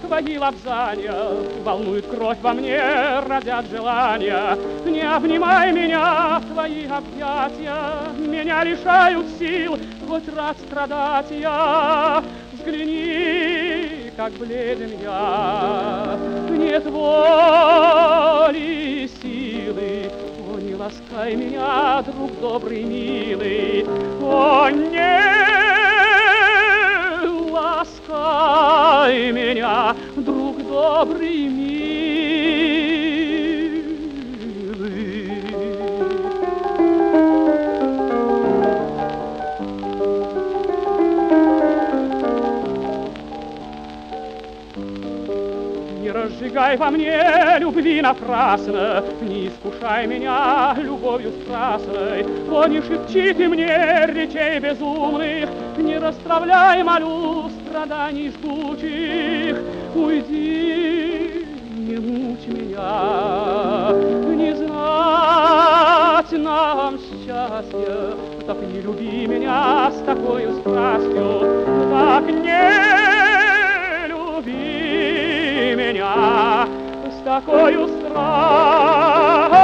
твои лапзания волнует кровь во мне, родят желания. Не обнимай меня в твои объятия, меня лишают сил хоть раз страдать я. Взгляни, как бледен я, нет воли силы. О, не ласкай меня, друг добрый, милый, о, не ласкай меня, друг добрый, милый. Не разжигай во мне любви напрасно, не искушай меня любовью страстной. О, не шепчи ты мне речей безумных, не расстравляй, молю, страданий жгучих. Уйди, не мучь меня, не знать нам счастья. Так не люби меня с такой страстью, так не люби меня с такой страстью.